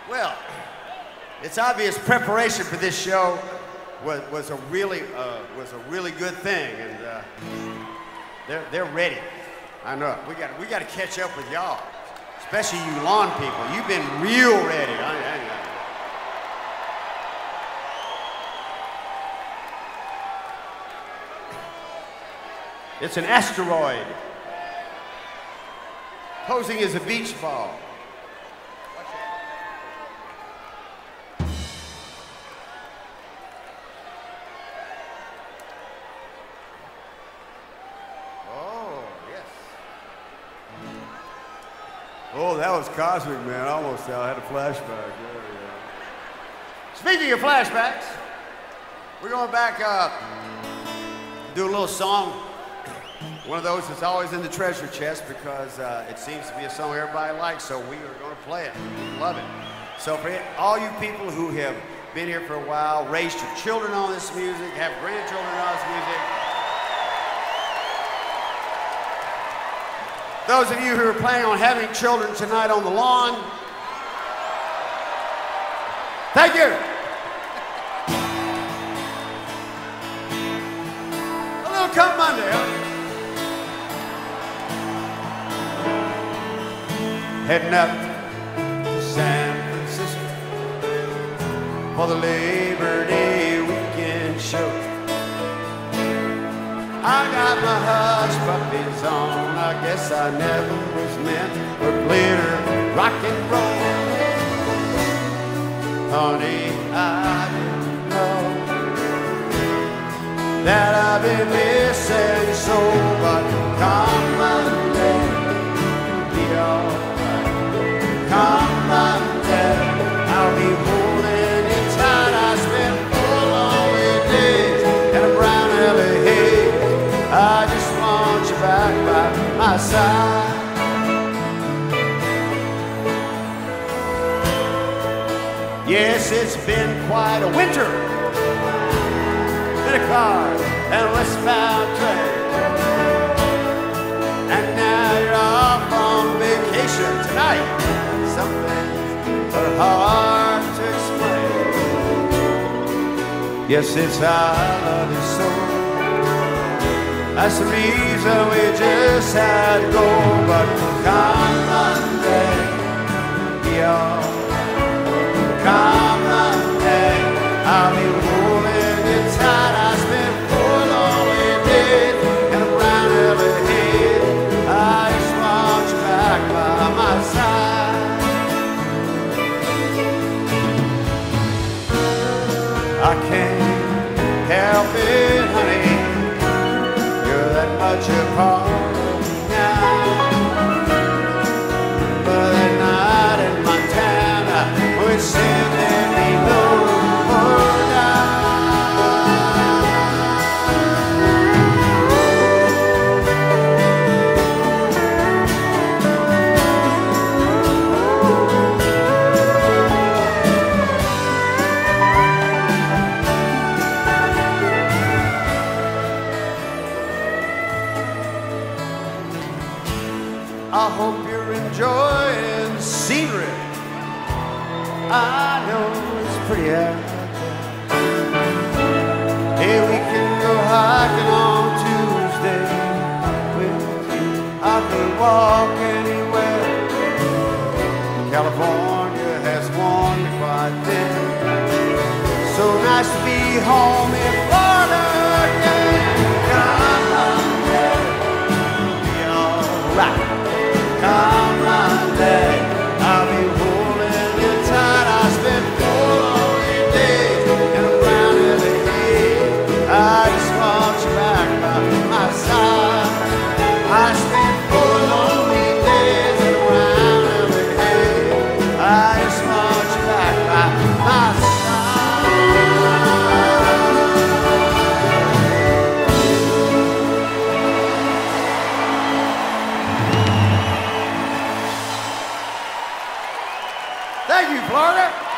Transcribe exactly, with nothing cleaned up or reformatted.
Well, it's obvious preparation for this show was, was a really uh, was a really good thing, and uh, they're they're ready. I know we got we got to catch up with y'all, especially you lawn people. You've been real ready. I, I, I. It's an asteroid posing as a beach ball. Oh, that was cosmic, man. Almost I had a flashback. Yeah, yeah. Speaking of flashbacks, we're going back up, do a little song. One of those that's always in the treasure chest because uh, it seems to be a song everybody likes, so we are going to play it. We love it. So for all you people who have been here for a while, raised your children on this music, have grandchildren on this music, those of you who are planning on having children tonight on the lawn, thank you. A little Come Monday, huh? Heading up to San Francisco for the Labor Day weekend show. I got my hush puppies on. I guess I never was meant for glitter, rock and roll. Honey, I didn't know that I've been missing so, but come Monday, be alright. Come Monday, I'll be holding you tight. I spent four lonely days in a brown L A haze. I just want you back by my side. Yes, it's been quite a winter in a car and a westbound train. And now you're off on vacation tonight. Some things are hard to explain. Yes, it's I love you so. That's the reason we just had to go, but come Monday, be alright. Come Monday, I'll be holding you tight. I spent four lonely days in a brown L A haze. I just want you back by my side. I can't help it, honey. That much apart now, but at night in Montana, we said there'd be no more I hope you're enjoying the scenery. I know it's pretty out there. Hey, we can go hiking on Tuesday with you. I could walk anywhere. California has worn me quite thin. So nice to be home in Florida again. Come on, baby, be all right. Come Monday, I'll be holding you tight. I spent four lonely days in a brown L A haze. I just want you back by my side. I spent four lonely days in a brown L A haze. I just want you back by my side. Thank you, Florida.